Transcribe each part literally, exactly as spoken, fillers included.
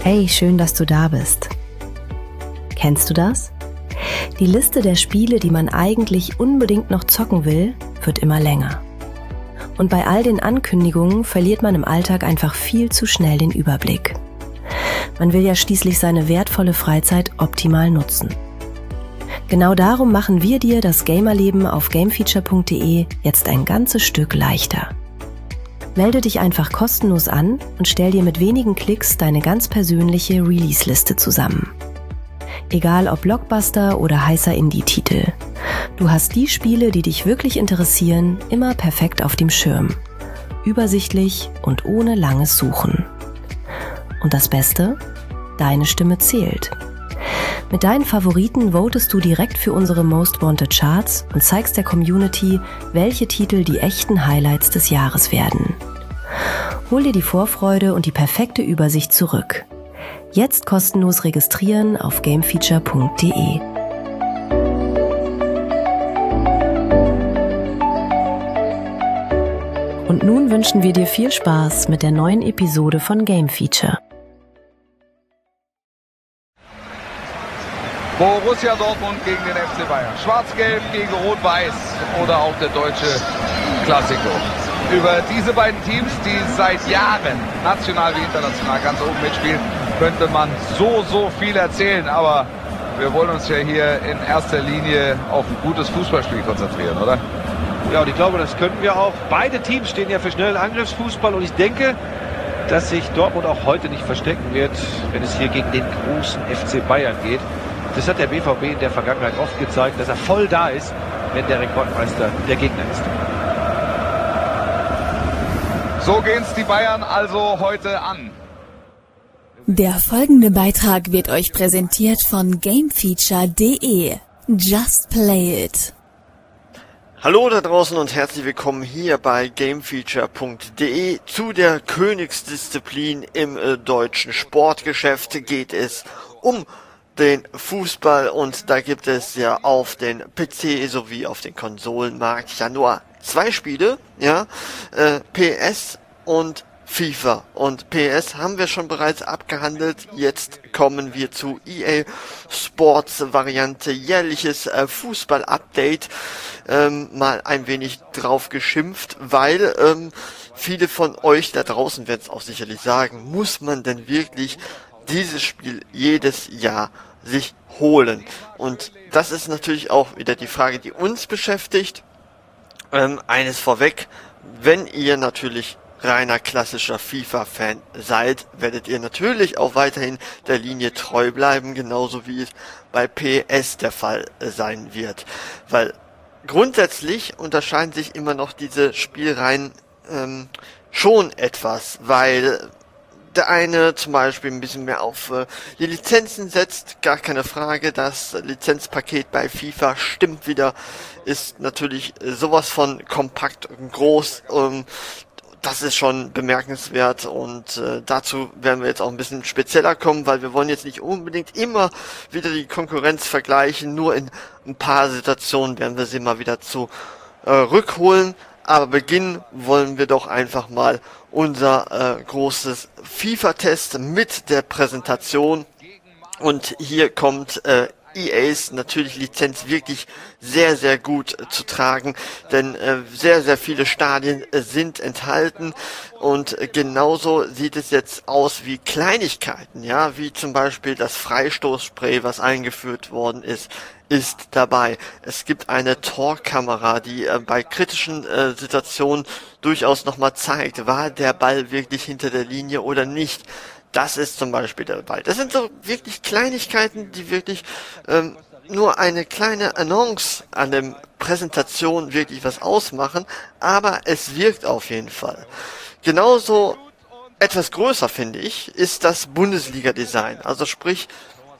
Hey, schön, dass du da bist. Kennst du das? Die Liste der Spiele, die man eigentlich unbedingt noch zocken will, wird immer länger. Und bei all den Ankündigungen verliert man im Alltag einfach viel zu schnell den Überblick. Man will ja schließlich seine wertvolle Freizeit optimal nutzen. Genau darum machen wir dir das Gamerleben auf gamefeature punkt de jetzt ein ganzes Stück leichter. Melde dich einfach kostenlos an und stell dir mit wenigen Klicks deine ganz persönliche Release-Liste zusammen. Egal ob Blockbuster oder heißer Indie-Titel. Du hast die Spiele, die dich wirklich interessieren, immer perfekt auf dem Schirm. Übersichtlich und ohne langes Suchen. Und das Beste? Deine Stimme zählt. Mit deinen Favoriten votest du direkt für unsere Most Wanted Charts und zeigst der Community, welche Titel die echten Highlights des Jahres werden. Hol dir die Vorfreude und die perfekte Übersicht zurück. Jetzt kostenlos registrieren auf gamefeature punkt de. Und nun wünschen wir dir viel Spaß mit der neuen Episode von Game Feature. Borussia Dortmund gegen den F C Bayern. Schwarz-Gelb gegen Rot-Weiß oder auch der deutsche Klassiker. Über diese beiden Teams, die seit Jahren national wie international ganz oben mitspielen, könnte man so, so viel erzählen. Aber wir wollen uns ja hier in erster Linie auf ein gutes Fußballspiel konzentrieren, oder? Ja, und ich glaube, das können wir auch. Beide Teams stehen ja für schnellen Angriffsfußball und ich denke, dass sich Dortmund auch heute nicht verstecken wird, wenn es hier gegen den großen F C Bayern geht. Das hat der B V B in der Vergangenheit oft gezeigt, dass er voll da ist, wenn der Rekordmeister der Gegner ist. So gehen's die Bayern also heute an. Der folgende Beitrag wird euch präsentiert von gamefeature punkt de. Just play it. Hallo da draußen und herzlich willkommen hier bei gamefeature punkt de. Zu der Königsdisziplin im äh, deutschen Sportgeschäft geht es um den Fußball und da gibt es ja auf den P C sowie auf den Konsolenmarkt ja nur zwei Spiele, ja, äh, P S und FIFA. Und P S haben wir schon bereits abgehandelt, jetzt kommen wir zu E A Sports Variante, jährliches äh, Fußball-Update, ähm, mal ein wenig drauf geschimpft, weil ähm, viele von euch da draußen werden es auch sicherlich sagen, muss man denn wirklich dieses Spiel jedes Jahr sich holen? Und das ist natürlich auch wieder die Frage, die uns beschäftigt. Ähm, eines vorweg, wenn ihr natürlich reiner klassischer FIFA-Fan seid, werdet ihr natürlich auch weiterhin der Linie treu bleiben, genauso wie es bei P S der Fall sein wird. Weil grundsätzlich unterscheiden sich immer noch diese Spielreihen ähm, schon etwas, weil der eine zum Beispiel ein bisschen mehr auf äh, die Lizenzen setzt, gar keine Frage. Das Lizenzpaket bei FIFA stimmt wieder, ist natürlich äh, sowas von kompakt und groß. Ähm, das ist schon bemerkenswert und äh, dazu werden wir jetzt auch ein bisschen spezieller kommen, weil wir wollen jetzt nicht unbedingt immer wieder die Konkurrenz vergleichen. Nur in ein paar Situationen werden wir sie mal wieder zu äh, rückholen. Aber beginnen wollen wir doch einfach mal unser äh, großes FIFA-Test mit der Präsentation. Und hier kommt äh, E As natürlich Lizenz wirklich sehr, sehr gut äh, zu tragen, denn äh, sehr, sehr viele Stadien äh, sind enthalten und äh, genauso sieht es jetzt aus wie Kleinigkeiten, ja, wie zum Beispiel das Freistoßspray, was eingeführt worden ist, ist dabei. Es gibt eine Torkamera, die äh, bei kritischen äh, Situationen durchaus nochmal zeigt, war der Ball wirklich hinter der Linie oder nicht. Das ist zum Beispiel dabei. Das sind so wirklich Kleinigkeiten, die wirklich ähm, nur eine kleine Annonce an der Präsentation wirklich was ausmachen, aber es wirkt auf jeden Fall. Genauso etwas größer, finde ich, ist das Bundesliga-Design. Also sprich,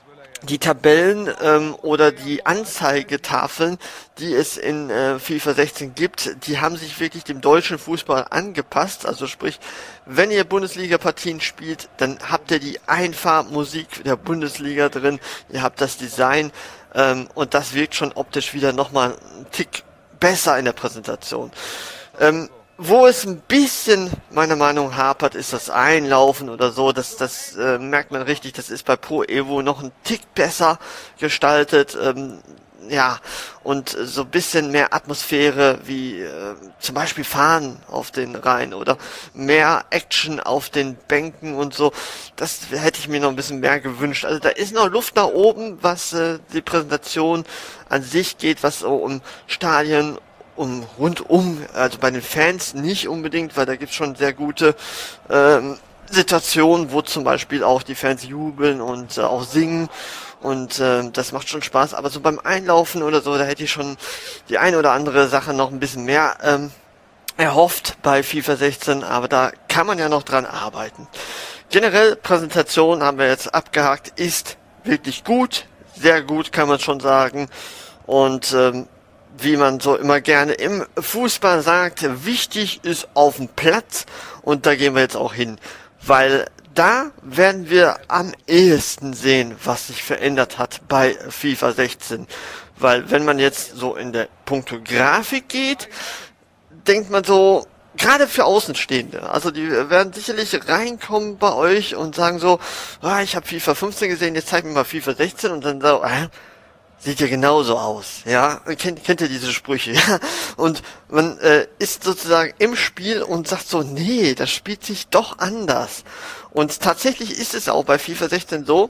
die Tabellen ähm, oder die Anzeigetafeln, die es in äh, FIFA sechzehn gibt, die haben sich wirklich dem deutschen Fußball angepasst. Also sprich, wenn ihr Bundesliga-Partien spielt, dann habt ihr die Einfahrmusik der Bundesliga drin, ihr habt das Design ähm, und das wirkt schon optisch wieder nochmal einen Tick besser in der Präsentation. Ähm, wo es ein bisschen, meiner Meinung nach, hapert, ist das Einlaufen oder so. Das, das äh, merkt man richtig, das ist bei Pro Evo noch ein Tick besser gestaltet. Ähm, ja, und so ein bisschen mehr Atmosphäre, wie äh, zum Beispiel Fahren auf den Reihen oder mehr Action auf den Bänken und so. Das hätte ich mir noch ein bisschen mehr gewünscht. Also da ist noch Luft nach oben, was äh, die Präsentation an sich geht, was so um Stadien, um rundum, also bei den Fans nicht unbedingt, weil da gibt's schon sehr gute ähm, Situationen, wo zum Beispiel auch die Fans jubeln und äh, auch singen. Und äh, das macht schon Spaß, aber so beim Einlaufen oder so, da hätte ich schon die eine oder andere Sache noch ein bisschen mehr ähm, erhofft bei FIFA sechzehn, aber da kann man ja noch dran arbeiten. Generell, Präsentation haben wir jetzt abgehakt, ist wirklich gut, sehr gut kann man schon sagen. Und ähm, wie man so immer gerne im Fußball sagt, wichtig ist auf dem Platz, und da gehen wir jetzt auch hin, weil da werden wir am ehesten sehen, was sich verändert hat bei FIFA sechzehn. Weil wenn man jetzt so in der Punkto Grafik geht, denkt man so, gerade für Außenstehende, also die werden sicherlich reinkommen bei euch und sagen so, ah, ich habe FIFA fünfzehn gesehen, jetzt zeig mir mal FIFA sechzehn, und dann so, äh, sieht ja genauso aus, ja, kennt, kennt ihr diese Sprüche, ja, und man äh, ist sozusagen im Spiel und sagt so, nee, das spielt sich doch anders. Und tatsächlich ist es auch bei FIFA sechzehn so,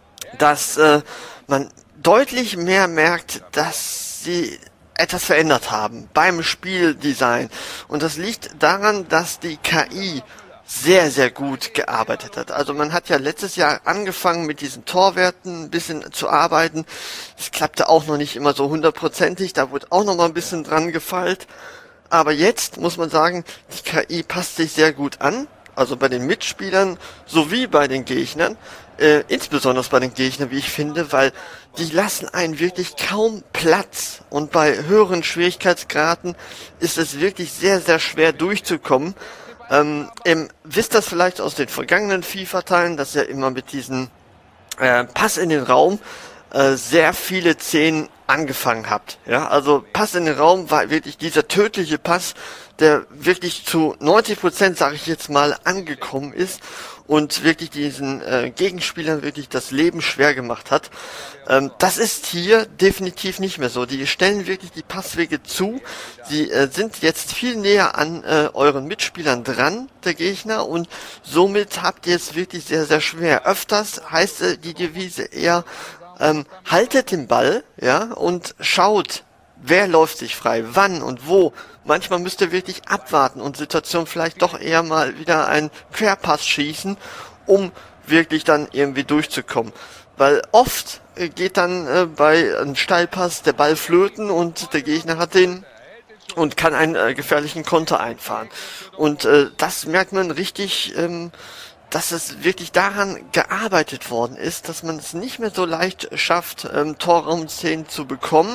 dass äh, man deutlich mehr merkt, dass sie etwas verändert haben beim Spieldesign. Und das liegt daran, dass die K I sehr, sehr gut gearbeitet hat. Also man hat ja letztes Jahr angefangen mit diesen Torwerten ein bisschen zu arbeiten. Das klappte auch noch nicht immer so hundertprozentig, da wurde auch noch mal ein bisschen dran gefeilt. Aber jetzt muss man sagen, die K I passt sich sehr gut an. Also bei den Mitspielern sowie bei den Gegnern, äh, insbesondere bei den Gegnern, wie ich finde, weil die lassen einen wirklich kaum Platz, und bei höheren Schwierigkeitsgraden ist es wirklich sehr, sehr schwer durchzukommen. Ähm, ihr wisst das vielleicht aus den vergangenen FIFA-Teilen, dass ihr immer mit diesem äh, Pass in den Raum äh, sehr viele Szenen angefangen habt. Ja, also Pass in den Raum war wirklich dieser tödliche Pass, der wirklich zu neunzig Prozent, sage ich jetzt mal, angekommen ist und wirklich diesen äh, Gegenspielern wirklich das Leben schwer gemacht hat. Ähm, das ist hier definitiv nicht mehr so. Die stellen wirklich die Passwege zu. Sie äh, sind jetzt viel näher an äh, euren Mitspielern dran, der Gegner, und somit habt ihr es wirklich sehr, sehr schwer. Öfters heißt äh, die Devise eher, ähm, haltet den Ball, ja, und schaut, wer läuft sich frei, wann und wo. Manchmal müsst ihr wirklich abwarten und Situation vielleicht doch eher mal wieder einen Querpass schießen, um wirklich dann irgendwie durchzukommen. Weil oft äh, geht dann äh, bei einem Steilpass der Ball flöten und der Gegner hat den und kann einen äh, gefährlichen Konter einfahren. Und äh, das merkt man richtig, ähm, dass es wirklich daran gearbeitet worden ist, dass man es nicht mehr so leicht schafft, ähm, Torraumszenen zu bekommen.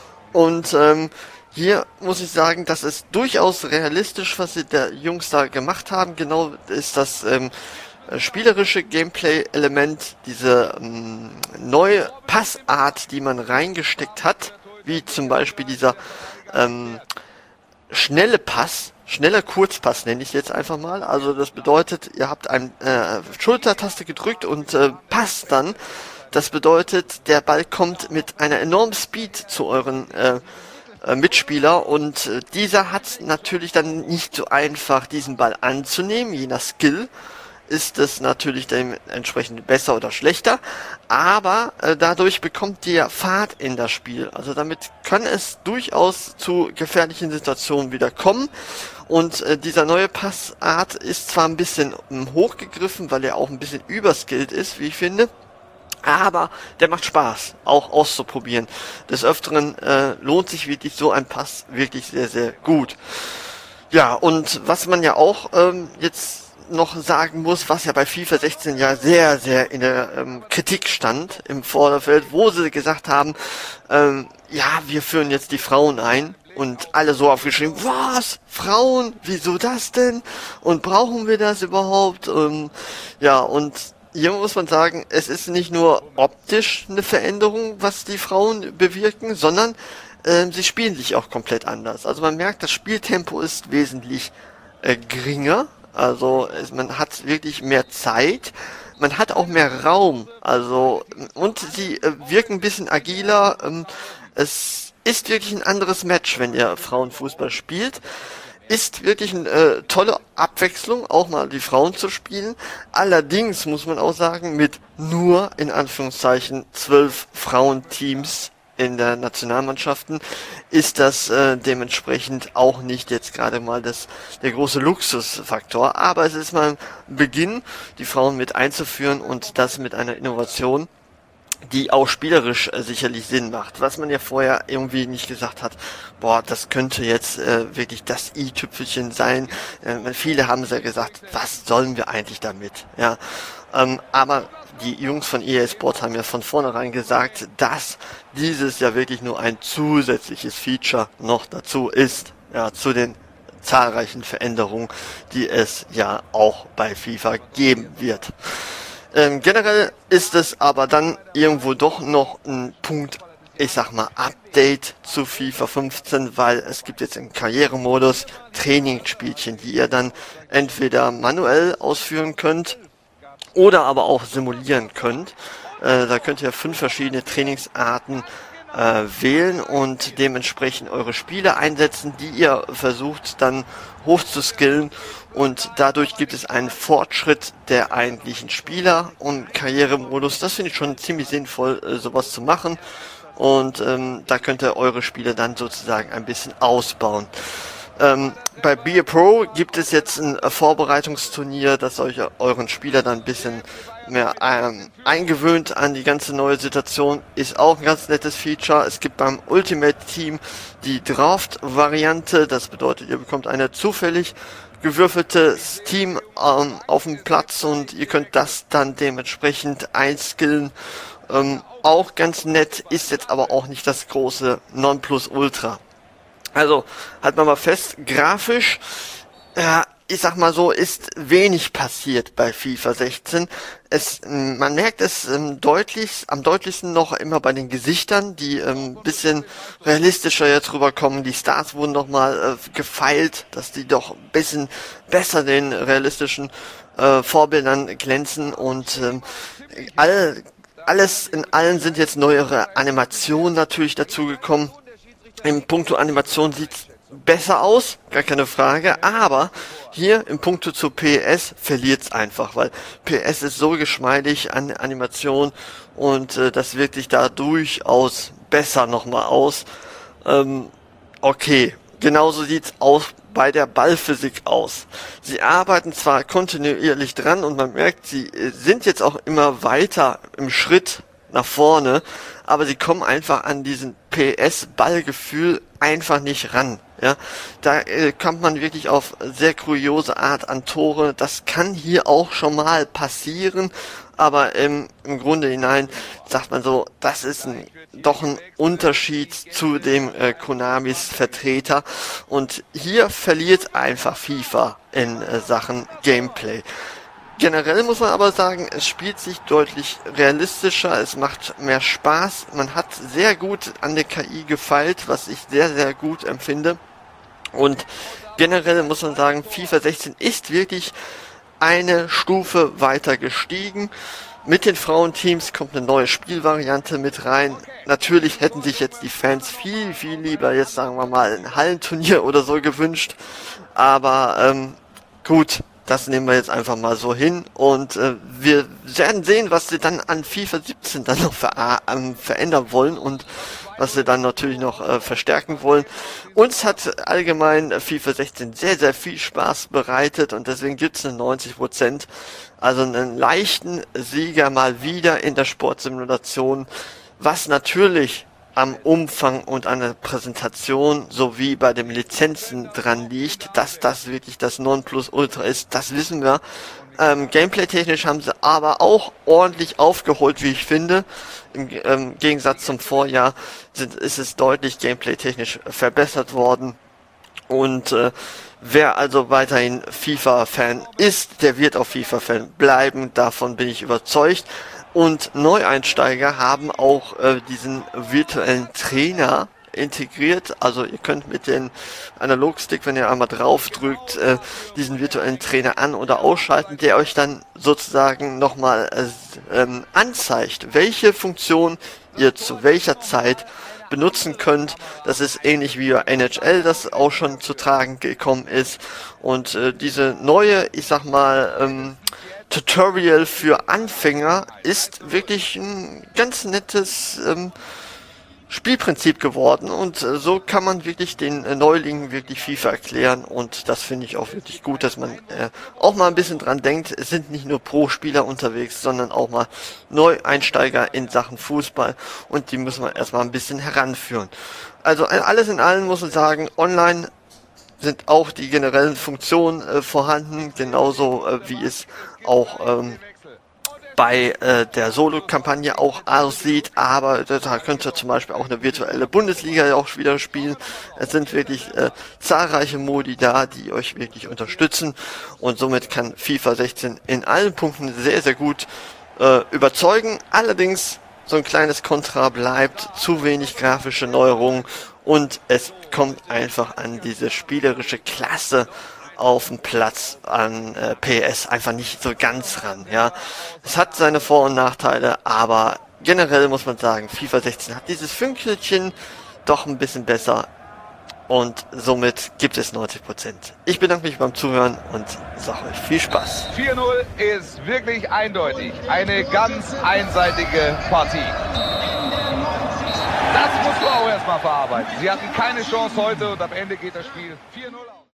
Und ähm, hier muss ich sagen, das ist durchaus realistisch, was die der Jungs da gemacht haben. Genau ist das ähm, spielerische Gameplay-Element, diese ähm, neue Passart, die man reingesteckt hat, wie zum Beispiel dieser ähm, schnelle Pass, schneller Kurzpass nenne ich es jetzt einfach mal. Also das bedeutet, ihr habt eine äh, Schultertaste gedrückt und äh, passt dann. Das bedeutet, der Ball kommt mit einer enormen Speed zu euren äh, äh, Mitspieler, und äh, dieser hat natürlich dann nicht so einfach, diesen Ball anzunehmen. Je nach Skill ist es natürlich dementsprechend besser oder schlechter, aber äh, dadurch bekommt ihr Fahrt in das Spiel. Also damit kann es durchaus zu gefährlichen Situationen wieder kommen. Und äh, dieser neue Passart ist zwar ein bisschen ähm, hochgegriffen, weil er auch ein bisschen überskillt ist, wie ich finde, aber der macht Spaß, auch auszuprobieren. Des Öfteren äh, lohnt sich wirklich so ein Pass wirklich sehr, sehr gut. Ja, und was man ja auch ähm, jetzt noch sagen muss, was ja bei FIFA sechzehn ja sehr, sehr in der ähm, Kritik stand im Vorderfeld, wo sie gesagt haben, ähm, ja, wir führen jetzt die Frauen ein. Und alle so aufgeschrieben, was? Frauen? Wieso das denn? Und brauchen wir das überhaupt? Ähm, ja, und hier muss man sagen, es ist nicht nur optisch eine Veränderung, was die Frauen bewirken, sondern äh, sie spielen sich auch komplett anders. Also man merkt, das Spieltempo ist wesentlich äh, geringer. Also es, man hat wirklich mehr Zeit. Man hat auch mehr Raum. Also und sie äh, wirken ein bisschen agiler. Ähm, es ist wirklich ein anderes Match, wenn ihr Frauenfußball spielt. Ist wirklich eine äh, tolle Abwechslung, auch mal die Frauen zu spielen. Allerdings muss man auch sagen, mit nur in Anführungszeichen zwölf Frauenteams in der Nationalmannschaften ist das äh, dementsprechend auch nicht jetzt gerade mal das der große Luxusfaktor. Aber es ist mal ein Beginn, die Frauen mit einzuführen und das mit einer Innovation, die auch spielerisch äh, sicherlich Sinn macht. Was man ja vorher irgendwie nicht gesagt hat, boah, das könnte jetzt äh, wirklich das i-Tüpfelchen sein. Äh, viele haben ja gesagt, was sollen wir eigentlich damit? Ja, ähm, aber die Jungs von E A Sports haben ja von vornherein gesagt, dass dieses ja wirklich nur ein zusätzliches Feature noch dazu ist, ja, zu den zahlreichen Veränderungen, die es ja auch bei FIFA geben wird. Ähm, generell ist es aber dann irgendwo doch noch ein Punkt, ich sag mal, Update zu FIFA fünfzehn, weil es gibt jetzt im Karrieremodus Trainingsspielchen, die ihr dann entweder manuell ausführen könnt oder aber auch simulieren könnt. Äh, da könnt ihr fünf verschiedene Trainingsarten äh, wählen und dementsprechend eure Spiele einsetzen, die ihr versucht dann hochzuskillen, und dadurch gibt es einen Fortschritt der eigentlichen Spieler und Karrieremodus. Das finde ich schon ziemlich sinnvoll, äh, sowas zu machen, und ähm, da könnt ihr eure Spiele dann sozusagen ein bisschen ausbauen. Ähm, bei Be A Pro gibt es jetzt ein äh, Vorbereitungsturnier, das euch euren Spieler dann ein bisschen mehr ähm, eingewöhnt an die ganze neue Situation. Ist auch ein ganz nettes Feature. Es gibt beim Ultimate Team die Draft-Variante. Das bedeutet, ihr bekommt eine zufällig gewürfeltes Team ähm, auf dem Platz und ihr könnt das dann dementsprechend einskillen. Ähm, auch ganz nett, ist jetzt aber auch nicht das große Nonplusultra. Also, halten wir mal fest, grafisch, ja, ich sag mal so, ist wenig passiert bei FIFA sechzehn. Es, man merkt es ähm, deutlich, am deutlichsten noch immer bei den Gesichtern, die ein ähm, bisschen realistischer jetzt rüberkommen. Die Stars wurden noch mal äh, gefeilt, dass die doch ein bisschen besser den realistischen äh, Vorbildern glänzen, und ähm, all, alles in allen sind jetzt neuere Animationen natürlich dazugekommen. Im Punkto Animation sieht's besser aus, gar keine Frage, aber hier im Punkto zu P S verliert's einfach, weil P S ist so geschmeidig an Animation, und äh, das wirkt sich da durchaus besser nochmal aus. Ähm, okay, genauso sieht's auch bei der Ballphysik aus. Sie arbeiten zwar kontinuierlich dran und man merkt, sie sind jetzt auch immer weiter im Schritt nach vorne, aber sie kommen einfach an diesen P S-Ballgefühl einfach nicht ran. Ja, da äh, kommt man wirklich auf sehr kuriose Art an Tore. Das kann hier auch schon mal passieren, aber ähm, im Grunde hinein sagt man so, das ist ein, doch ein Unterschied zu dem äh, Konamis Vertreter, und hier verliert einfach FIFA in äh, Sachen Gameplay. Generell muss man aber sagen, es spielt sich deutlich realistischer, es macht mehr Spaß, man hat sehr gut an der K I gefeilt, was ich sehr, sehr gut empfinde, und generell muss man sagen, FIFA sechzehn ist wirklich eine Stufe weiter gestiegen. Mit den Frauenteams kommt eine neue Spielvariante mit rein. Natürlich hätten sich jetzt die Fans viel, viel lieber jetzt, sagen wir mal, ein Hallenturnier oder so gewünscht, aber ähm, gut. Das nehmen wir jetzt einfach mal so hin, und äh, wir werden sehen, was sie dann an FIFA siebzehn dann noch ver äh, verändern wollen und was sie dann natürlich noch äh, verstärken wollen. Uns hat allgemein äh, FIFA sechzehn sehr, sehr viel Spaß bereitet, und deswegen gibt es eine neunzig Prozent, also einen leichten Sieger mal wieder in der Sportsimulation, was natürlich am Umfang und an der Präsentation sowie bei den Lizenzen dran liegt, dass das wirklich das Nonplusultra ist, das wissen wir. Ähm, Gameplay-technisch haben sie aber auch ordentlich aufgeholt, wie ich finde. Im ähm, Gegensatz zum Vorjahr sind, ist es deutlich Gameplay-technisch verbessert worden. Und äh, wer also weiterhin FIFA-Fan ist, der wird auch FIFA-Fan bleiben, davon bin ich überzeugt. Und Neueinsteiger haben auch äh, diesen virtuellen Trainer integriert. Also ihr könnt mit dem Analogstick, wenn ihr einmal drauf drückt, äh, diesen virtuellen Trainer an- oder ausschalten, der euch dann sozusagen nochmal äh, ähm, anzeigt, welche Funktion ihr zu welcher Zeit benutzen könnt. Das ist ähnlich wie bei N H L, das auch schon zu tragen gekommen ist. Und äh, diese neue, ich sag mal, ähm, Tutorial für Anfänger ist wirklich ein ganz nettes ähm, Spielprinzip geworden, und äh, so kann man wirklich den äh, Neulingen wirklich FIFA erklären, und das finde ich auch wirklich gut, dass man äh, auch mal ein bisschen dran denkt. Es sind nicht nur Pro-Spieler unterwegs, sondern auch mal Neueinsteiger in Sachen Fußball, und die müssen wir erstmal ein bisschen heranführen. Also äh, alles in allem muss man sagen, online sind auch die generellen Funktionen äh, vorhanden, genauso äh, wie es auch ähm, bei äh, der Solo-Kampagne auch aussieht, aber da könnt ihr zum Beispiel auch eine virtuelle Bundesliga auch wieder spielen. Es sind wirklich äh, zahlreiche Modi da, die euch wirklich unterstützen, und somit kann FIFA sechzehn in allen Punkten sehr, sehr gut äh, überzeugen. Allerdings, so ein kleines Kontra bleibt, zu wenig grafische Neuerungen, und es kommt einfach an diese spielerische Klasse auf dem Platz an äh, P S einfach nicht so ganz ran, ja. Es hat seine Vor- und Nachteile, aber generell muss man sagen, FIFA sechzehn hat dieses Fünkelchen doch ein bisschen besser, und somit gibt es neunzig Prozent. Ich bedanke mich beim Zuhören und sage euch viel Spaß. vier null ist wirklich eindeutig eine ganz einseitige Partie. Das musst du auch erstmal verarbeiten. Sie hatten keine Chance heute, und am Ende geht das Spiel vier null aus.